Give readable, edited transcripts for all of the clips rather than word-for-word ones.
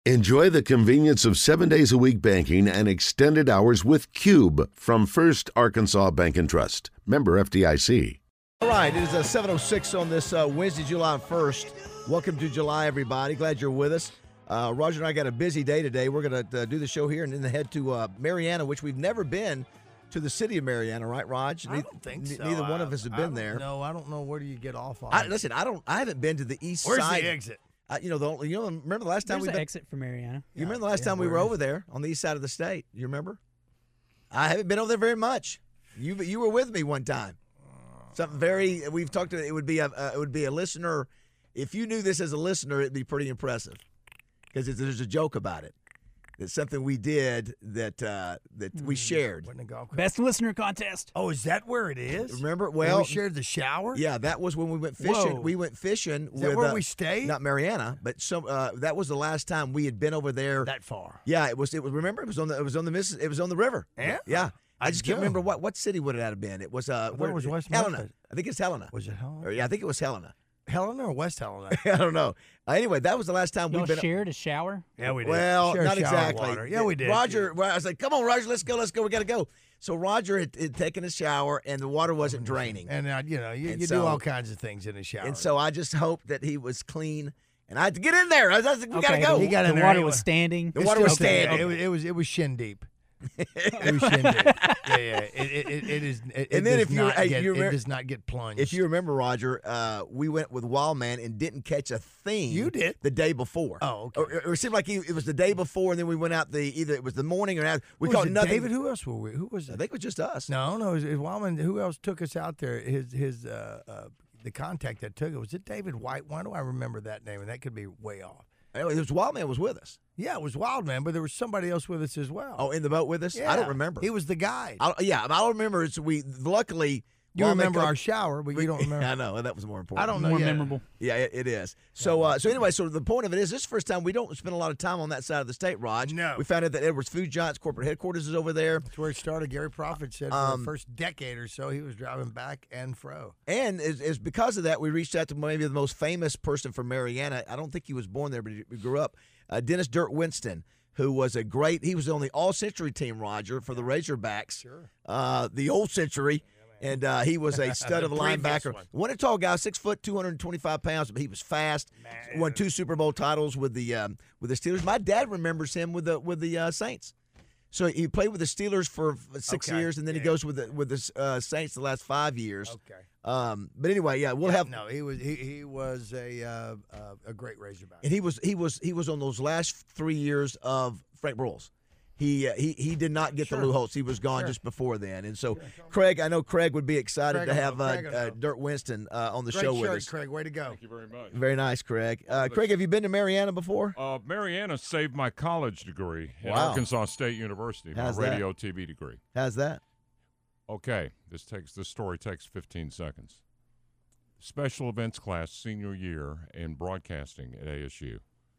Enjoy the convenience of 7 days a week banking and extended hours with Cube from First Arkansas Bank and Trust. Member FDIC. All right, it is 7:06 on this Wednesday, July 1st. Welcome to July, everybody. Glad you're with us. Roger and I got a busy day today. We're going to do the show here and then head to Marianna, which we've never been to the city of Marianna, right, Raj? I don't think so. Neither one of us have been there. No, I don't know. Where do you get off on? I haven't been to the east Where's side. the exit? Remember the last time There's we an been? exit for Marianna. You remember the last time we were over there on the east side of the state? You remember? I haven't been over there very much. You were with me one time. Something very we've talked to. It would be a listener. If you knew this as a listener, it'd be pretty impressive because there's a joke about it. It's something we did that we shared. Best listener contest. Oh, is that where it is? Remember? Where Well, we shared the shower. yeah, that was when we went fishing. Whoa. We went fishing Is with that where we stayed? not Marianna, but that was the last time we had been over there. That far? Yeah, it was. Remember, it was on the river. Yeah? Yeah. I just can't go. remember what city would it have been. It was thought it was West Helena. Memphis. I think it's Helena. Was it Helena? Yeah, I think it was Helena. Helena or West Helena? I don't know. Anyway, that was the last time Y'all we've been. shared a shower? Yeah, we did. Well, Shared not shower exactly. water. Yeah, we did. Roger, I was like, "Come on, Roger, let's go. We got to go." So Roger had taken a shower, and the water wasn't draining. And you do so- all kinds of things in the shower. And so I just hoped that he was clean, and I had to get in there. I was like, "We got to go." He got in The there water anyway. was standing. The water was Okay, standing. It was shin deep. It was shin deep. Yeah. It is. And then if you it does not get plunged. If you remember, Roger, we went with Wildman and didn't catch a thing. You did. The day before. Oh, okay. Or it seemed like it was the day before, and then we went out either it was the morning or after. We was caught it nothing. David, who else were we? Who was I it? think it was just us. No, it was Wildman. Who else took us out there? The contact that took it, was it David White? Why do I remember that name? And that could be way off. Anyway, it was Wildman was with us. Yeah, it was Wildman, but there was somebody else with us as well. Oh, in the boat with us? yeah. I don't remember. He was the guide. I don't remember. Luckily. You Wildman remember come- our shower, but you don't remember. I know, and that was more important. I don't know. More yeah. memorable. Yeah, it is. So anyway, so the point of it is, this is the first time we don't spend a lot of time on that side of the state, Raj. No. We found out that Edwards Food Giants corporate headquarters is over there. That's where it started. Gary Prophet said for the first decade or so, he was driving back and fro. And is because of that, we reached out to maybe the most famous person from Marianna. I don't think he was born there, but he grew up. Dennis Dirt Winston, who was he was on the all-century team, Roger, for the Razorbacks. Sure. The old century. And he was a stud of a The previous linebacker. one. Wasn't a tall guy, 6 foot, 225 pounds, but he was fast. Won 2 Super Bowl titles with the Steelers. My dad remembers him with the Saints. So he played with the Steelers for 6 Okay. years, and then he goes with the Saints the last 5 years. Okay. But anyway, we'll have. No, he was a great Razorback. And he was on those last 3 years of Frank Broyles. He did not get the Lou Holtz. He was gone just before then. And so, Craig, I know Craig would be excited to have Dirt Winston on the Great show shirt, with us. Craig. Way to go. Thank you very much. Very nice, Craig. Craig, have you been to Marianna before? Marianna saved my college degree at Wow. Arkansas State University, How's my that? radio TV degree. How's that? Okay, this story takes 15 seconds. Special events class senior year in broadcasting at ASU.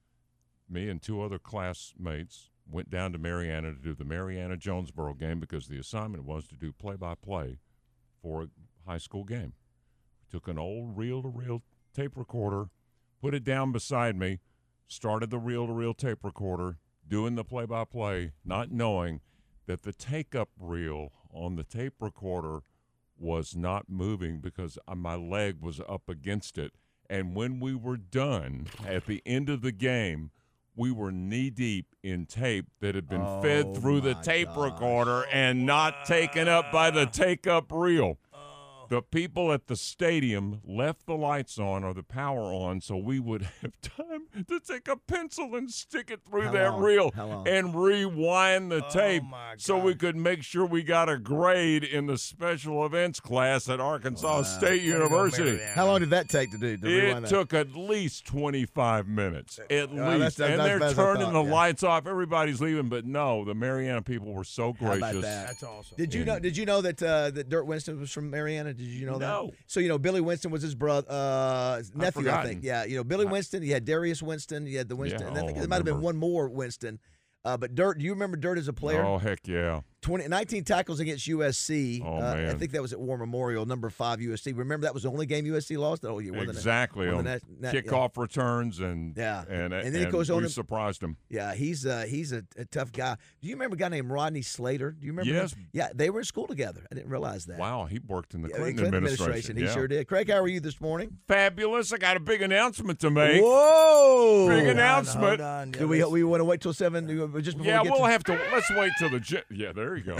Me and 2 other classmates went down to Marianna to do the Marianna-Jonesboro game because the assignment was to do play-by-play for a high school game. We took an old reel-to-reel tape recorder, put it down beside me, started the reel-to-reel tape recorder, doing the play-by-play, not knowing that the take-up reel on the tape recorder was not moving because my leg was up against it. And when we were done at the end of the game, we were knee-deep in tape that had been fed through the tape recorder and not taken up by the take-up reel. The people at the stadium left the lights on or the power on so we would have time to take a pencil and stick it through that reel and rewind the tape so we could make sure we got a grade in the special events class at Arkansas State University. How long did that take to do? It took at least 25 minutes, at least. that's And they're about as I turning thought, the lights off. Everybody's leaving, but no, the Marianna people were so How about gracious. that? That's awesome. Did you know that that Dirt Winston was from Marianna? Did you know that? No. So Billy Winston was his brother, his nephew, I think. forgotten. Yeah, Billy Winston. You had Darius Winston. You had the Winston, Yeah, and I think I there might have been remember. one more Winston. But Dirt, do you remember Dirt as a player? Oh, heck yeah. 19 tackles against USC. Oh, I man. think that was at War Memorial, number 5 USC. Remember, that was the only game USC lost? Oh, yeah, Exactly. On kickoff returns and then he goes on we surprised him. Yeah, he's a tough guy. Do you remember a guy named Rodney Slater? Do you remember Yes. him? Yeah, they were in school together. I didn't realize that. Wow, he worked in the Yeah, Clinton administration. He Yeah. sure did. Craig, how are you this morning? Fabulous. I got a big announcement to make. Whoa! Big announcement. Hold on. Do we want to wait till 7? Just before Yeah, we get we'll to, have to. Let's wait till the. Yeah, there you go.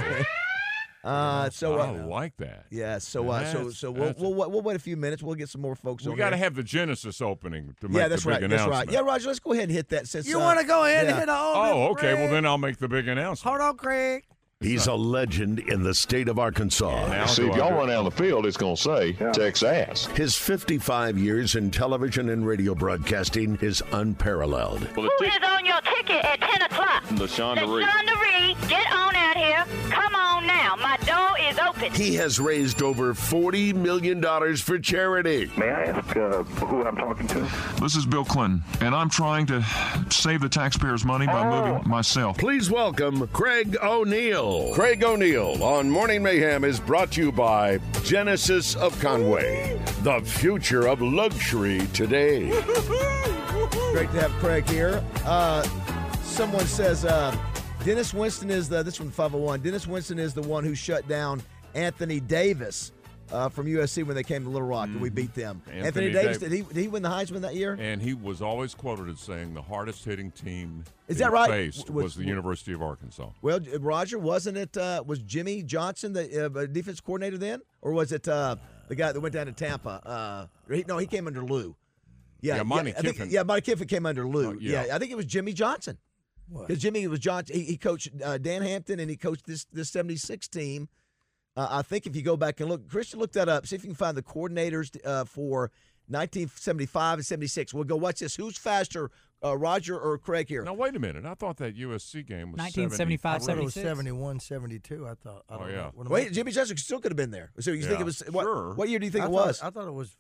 I like that. Yeah, so That's- we'll wait a few minutes. We'll get some more folks We on got to here. have the Genesis opening to make Yeah, that's the big right. That's announcement. right. Yeah, Roger, let's go ahead and hit that. Since You want to go ahead and yeah. hit a hold Oh, of okay. Well, Craig? then I'll make the big announcement. Hold on, Craig. He's a legend in the state of Arkansas. Now See, do if I y'all do- run out on the field, it's going to say Texas. His 55 years in television and radio broadcasting is unparalleled. Who is on your ticket at 10 o'clock? LaShonda Reed. LaShonda Reed, get on out here. Come on now. My door is open. He has raised over $40 million for charity. May I ask who I'm talking to? This is Bill Clinton, and I'm trying to save the taxpayers' money by moving myself. Please welcome Craig O'Neill. Craig O'Neill on Morning Mayhem is brought to you by Genesis of Conway, the future of luxury today. Great to have Craig here. Someone says Dennis Winston is this from 501. Dennis Winston is the one who shut down Anthony Davis from USC when they came to Little Rock, and we beat them. Anthony Davis, did he win the Heisman that year? And he was always quoted as saying the hardest hitting team Is he that right? faced was the University of Arkansas. Well, Roger, wasn't it? Was Jimmy Johnson the defense coordinator then, or was it the guy that went down to Tampa? He came under Lou. Yeah, Monty Kiffin. Kiffin. Monty Kiffin came under Lou. yeah. I think it was Jimmy Johnson. Because Jimmy was Johnson. He coached Dan Hampton, and he coached this 76 team. I think if you go back and look, Christian, look that up. See if you can find the coordinators for 1975 and 76. We'll go watch this. Who's faster, Roger or Craig here? Now, wait a minute. I thought that USC game was 1975, 73. It was 76. 71, 72. I thought. I don't know. What am I- Wait, Jimmy Johnson still could have been there. So you think Yeah, it was sure. What year do you think I it thought- was? I thought it was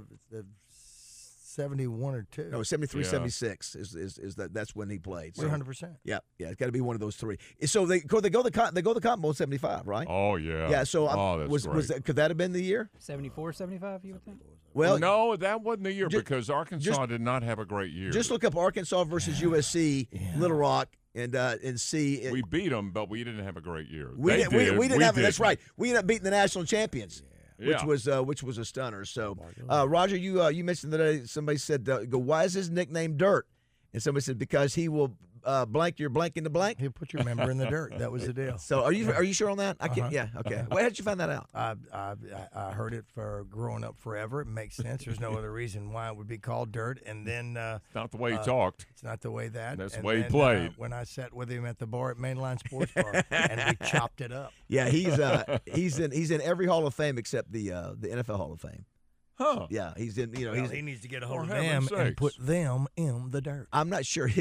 71 or 2. No, 73, Yeah. 76 is that's when he played. So, 100%. yeah, it's got to be one of those three. So they go the Cotton Bowl 75, right? Oh, yeah. Yeah. So that's great. could that have been the year? 74, 75, you would think? Well, no, that wasn't the year Ju- because Arkansas did not have a great year. just look up Arkansas versus USC, Little Rock, and see. We beat them, but we didn't have a great year. We They didn't, we didn't have it. That's didn't. right. We ended up beating the national champions. Yeah. Which was a stunner. So, Roger, you mentioned that somebody said, "Go, why is his nickname Dirt?" And somebody said, "Because he will blank your blank in the blank." He'll put your member in the dirt. That was the deal. So, are you sure on that? I can't. Yeah. Okay. Where did you find that out? I heard it for growing up forever. It makes sense. There's no other reason why it would be called dirt. And then Not the way he talked. it's not the way that. That's the and way he then, played. When I sat with him at the bar at Mainline Sports Bar, and we chopped it up. Yeah, he's in every Hall of Fame except the NFL Hall of Fame. Huh. Yeah, he's in. Well, He's. he needs to get a hold For of them heaven's and sakes. put them in the dirt. I'm not sure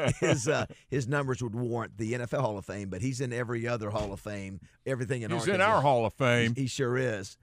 his numbers would warrant the NFL Hall of Fame, but he's in every other Hall of Fame. Everything in He's Arkansas. in our Hall of Fame. He sure is.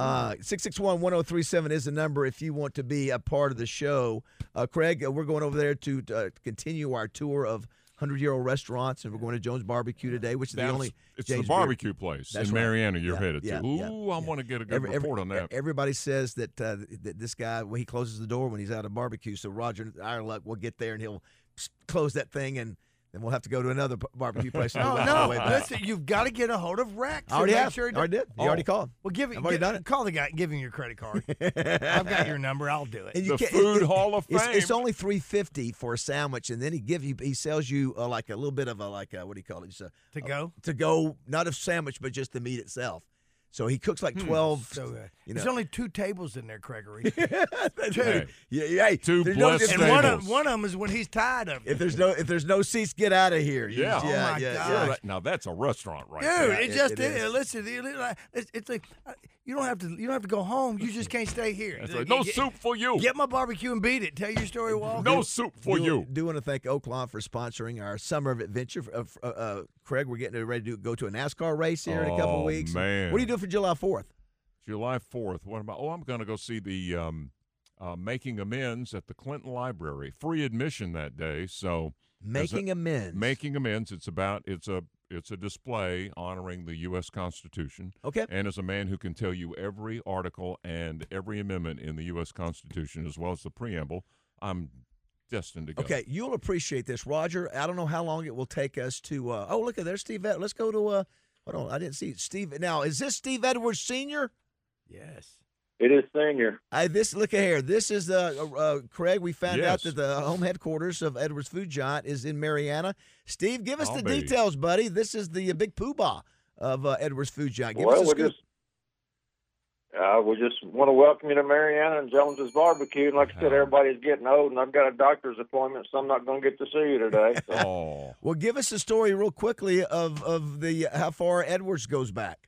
661-1037 is the number if you want to be a part of the show. Craig, we're going over there to continue our tour of 100-year-old restaurants, and we're going to Jones Barbecue today, which is the only. It's James the Beard- barbecue place That's in right. Mariana you're Yeah, headed yeah, to. yeah, Ooh, I want to get a good Every- report on that. Everybody says that that this guy, when he closes the door when he's out of barbecue, so Roger, our luck, will get there and he'll close that thing, and then we'll have to go to another barbecue place. and No, go all the way no. back. Listen, you've got to get a hold of Rex. I already and make have. Sure he I already did. You already called. Well, I've already done it. Call the guy and give him your credit card. I've got your number. I'll do it. And you The can't- Food Hall of It's Fame. only $3.50 for a sandwich, and then he sells you like a little bit of a what do you call it? Just To go? to go, not a sandwich, but just the meat itself. So he cooks like 12. So good. You There's know. only 2 tables in there, Gregory. Hey, Hey, two there's blessed and tables. one of them is when he's tired of it. if there's no seats, get out of here. You Yeah. just- Oh, my yeah, gosh. yeah. Now that's a restaurant right Dude, there. it just it is. is. Listen, it's like you don't have to go home. You just can't stay here. That's right. No soup for you. Get my barbecue and beat it. Tell your story, Walt. No soup for you. Do want to thank Oaklawn for sponsoring our summer of adventure. Craig, we're getting ready to go to a NASCAR race here in a couple Oh, of weeks. man. What are you doing for July 4th? July 4th. What about? Oh, I'm going to go see the Making Amends at the Clinton Library. Free admission that day. So Making amends. Making Amends. It's It's a display honoring the U.S. Constitution. Okay. And as a man who can tell you every article and every amendment in the U.S. Constitution, as well as the preamble, I'm destined to go. Okay, you'll appreciate this, Roger. I don't know how long it will take us to. Oh, look at there's Steve. Let's go to. Hold on, I didn't see Steve. Now, is this Steve Edwards Sr.? Yes. It is senior. This look at here. This is Craig. We found out Yes. that the home headquarters of Edwards Food Giant is in Steve, Steve, give us I'll the be. details, buddy. This is the big poobah of Edwards Food Giant. Give Well, us a scoop. we just want to welcome you to Mariana and Jones's Barbecue. And like I said, everybody's getting old, and I've got a doctor's appointment, so I'm not going to get to see you today. So. Oh, Well, give us a story real quickly of the how far Edwards goes back.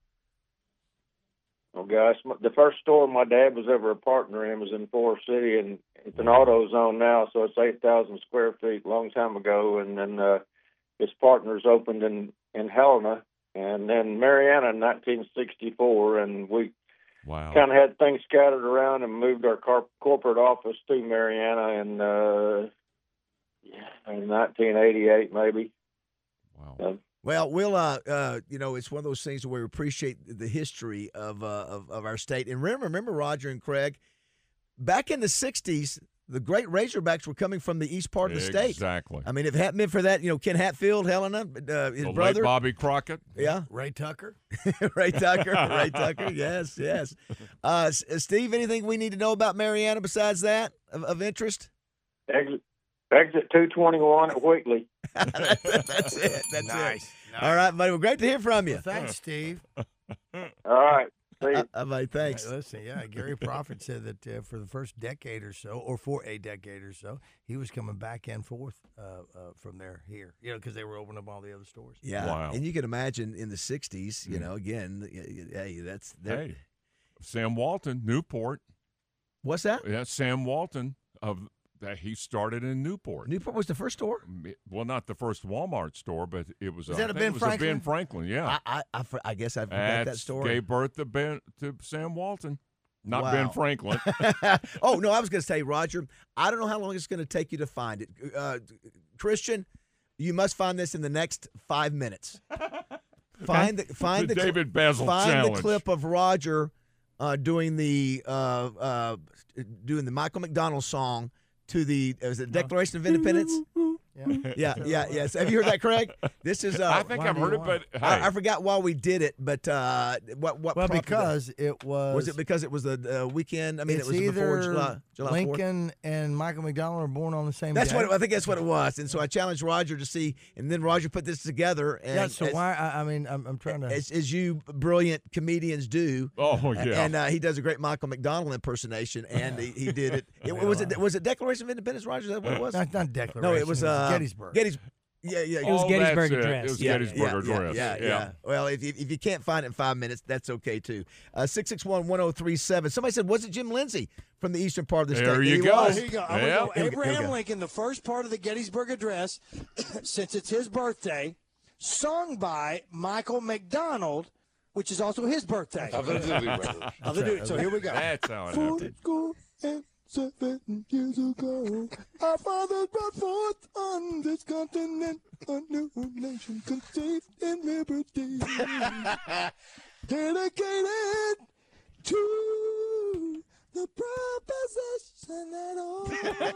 Well, guys, the first store my dad was ever a partner in was in Forest City, and it's an auto zone now, so it's 8,000 square feet, long time ago. And then his partners opened in Helena, and then Mariana in 1964, and we wow. kind of had things scattered around and moved our corporate office to Mariana in 1988, maybe. Wow. Well, we'll it's one of those things where we appreciate the history of our state. And remember, Roger and Craig, back in the '60s, the great Razorbacks were coming from the east part of the state. Exactly. I mean, if it hadn't been for that, Ken Hatfield, Helena, his The brother, late Bobby Crockett. yeah, Ray Tucker. Ray Tucker, yes. Steve, anything we need to know about Mariana besides that of interest? Exit 221 at Wheatley. That's it. That's Nice. it. All right, buddy. Well, great to hear from you. Well, thanks, Steve. All right. See you. Buddy, thanks. Hey, listen, yeah, Gary Prophet said that for the first decade or so, or for a decade or so, he was coming back and forth from there here, because they were opening up all the other stores. Yeah, Wow. and you can imagine in the '60s, again, hey, that's Hey, Sam Walton, Newport. What's that? That's Sam Walton of that. He started in Newport. Newport was the first store. Well, not the first Walmart store, but it was. Was that I a think Ben it was Franklin? A Ben Franklin, yeah. I guess I forgot that story. Gave birth to Sam Walton, not Wow. Ben Franklin. Oh no, I was going to say, Roger, I don't know how long it's going to take you to find it. Christian, you must find this in the next 5 minutes. Find the David Basil find challenge. the clip of Roger doing the Michael McDonald song to the Declaration of Independence. Yes. Have you heard that, Craig? This is. I think I've heard it, but hey. I forgot why we did it, but what? Well, prompted because that? it was. Was it because it was the weekend? I mean, it it's was before either July 4th. Lincoln and Michael McDonald were born on the same That's day. what I think. That's what it was, and so I challenged Roger to see, and then Roger put this together. And Yeah. So why? I'm trying to. as you brilliant comedians do. Oh yeah. And he does a great Michael McDonald impersonation, and he did it. Was it Declaration of Independence, Roger? Is that what it was? Not Declaration. No, it was Gettysburg. Yeah. It was Oh, Gettysburg that's it. Address. It was Yeah, Gettysburg Address. Yeah. Well, if you can't find it in 5 minutes, that's okay too. 661-1037. Somebody said, was it Jim Lindsay from the eastern part of the state? There you He go. was. Here you go. I'm Yeah. gonna go Here we Abraham go. Lincoln, the first part of the Gettysburg Address, since it's his birthday, sung by Michael McDonald, which is also his birthday. Of the Dooley Brothers. So here we go. That's how it For happened. school and 7 years ago, our fathers brought forth on this continent a new nation conceived in liberty, dedicated to the proposition that all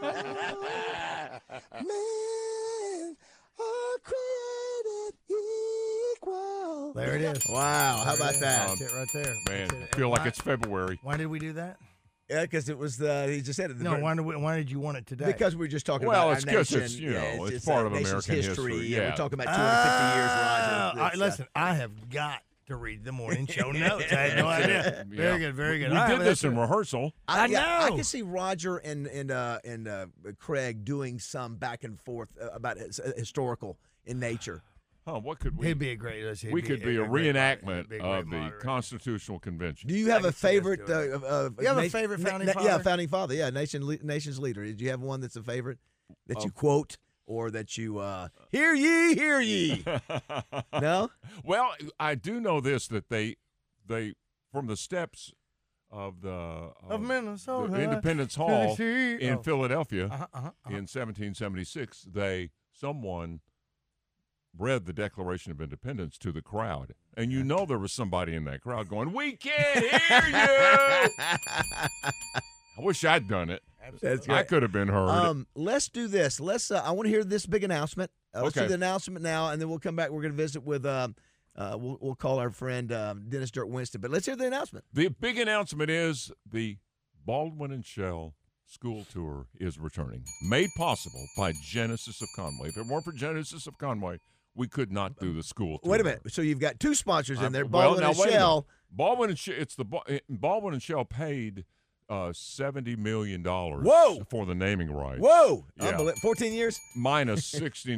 men are created equal. There it is. Wow, how about that? That's it right there. Man, That's it. I feel like Why- it's February. Why did we do that? Yeah, because it was he just said it. No, why did you want it today? Because we were just talking Well, about it's our 'cause nation. it's, it's part of nation's American history, Yeah, yeah. we're talking about 250 years, Roger. all right, It's, listen, I have got to read the morning show notes. I had no idea. Yeah. Very good, very good. We All right, did well, this that's in it. rehearsal. I yeah, I know. can see Roger and Craig doing some back and forth about historical in nature. Huh, what could we? He'd be a great. We could be a great reenactment great of the moderator. Constitutional Convention. Do you have a favorite? do You have a favorite founding father? Yeah, founding father. Yeah, nation's leader. Did you have one that's a favorite that you quote or that you hear ye, hear ye? No. Well, I do know this that they from the steps of the Of Minnesota the Independence Hall Tennessee. in Oh. Philadelphia Uh-huh. in 1776, someone read the Declaration of Independence to the crowd. And you know there was somebody in that crowd going, "We can't hear you!" I wish I'd done it. I could have been heard. Let's do this. I want to hear this big announcement. Let's do Okay. the announcement now, and then we'll come back. We're going to visit with, we'll call our friend Dennis Dirk Winston. But let's hear the announcement. The big announcement is the Baldwin and Shell School Tour is returning, made possible by Genesis of Conway. If it weren't for Genesis of Conway, we could not do the school tour. Wait a minute. So you've got two sponsors in there, Well, Baldwin now, and wait a minute. Shell. Baldwin and Baldwin and Shell paid $70 million Whoa! for the naming rights. Whoa! Yeah. 14 years? Minus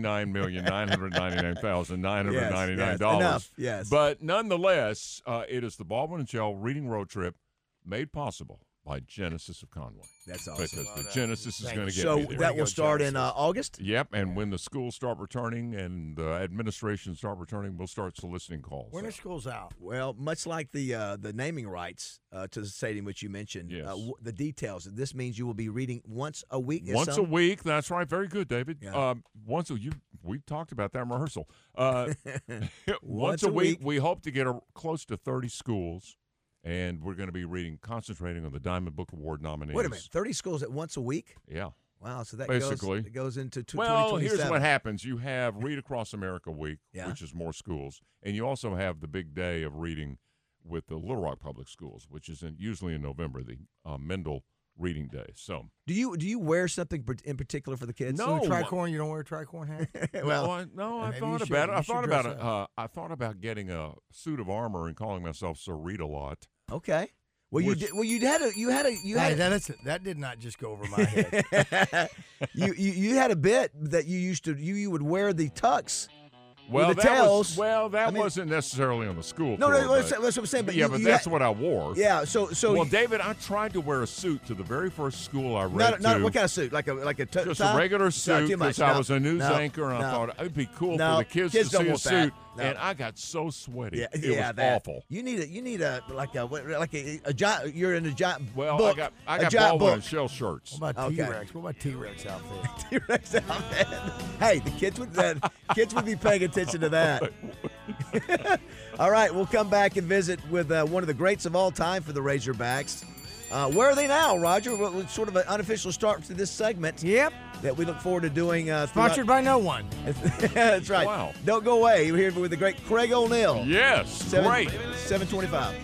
$69,999,999. Yes, enough, yes. But nonetheless, it is the Baldwin and Shell Reading Road Trip made possible by Genesis of Conway. That's awesome. Because the Genesis is going to get So me there. that will start in August? Yep, and when the schools start returning and the administration start returning, we'll start soliciting calls. When are schools out? Well, much like the naming rights to the stadium, which you mentioned, Yes. The details. This means you will be reading once a week. Once a week, that's right. Very good, David. Yeah. We talked about that in rehearsal. Once Once a a week, week. we hope to get close to 30 schools, and we're going to be concentrating on the Diamond Book Award nominees. Wait a minute, 30 schools at once a week? Yeah. Wow, so that Basically. goes into Well, 2027. here's what happens. You have Read Across America Week, Yeah. which is more schools, and you also have the big day of reading with the Little Rock Public Schools, which is usually in November, the Mendel Reading Day. So, Do you wear something in particular for the kids? No. Tricorn, you don't wear a tricorn hat? Well, I maybe thought you about should. it. You should dress up. I thought about getting a suit of armor and calling myself Sir Read-A-Lot. Okay. Well, Which- you had That did not just go over my head. you had a bit that you used to you would wear the tux. Well, the that tails. wasn't necessarily on the school No, tour. no, but- that's what I'm saying. But yeah, you, but you that's had- what I wore. Yeah, so Well, David, I tried to wear a suit to the very first school I read not to. what kind of suit? Like a Just tie? a regular Not suit too much. because I No, was a news no, anchor, and I no. thought it'd be cool No, for the kids kids to don't see a want that. suit. No. And I got so sweaty. Yeah, it yeah, was that. awful. You need a giant. You're in a giant. Well, book, I a got giant Baldwin book. and Shell shirts. What about Okay. T-Rex? What about T-Rex outfit? T-Rex outfit. Hey, the kids would be paying attention to that. All right, we'll come back and visit with one of the greats of all time for the Razorbacks. Where are they now, Roger? Well, it's sort of an unofficial start to this segment. Yep. That we look forward to doing. Sponsored by no one. That's right. Wow. Don't go away. We're here with the great Craig O'Neill. Yes, great. 725.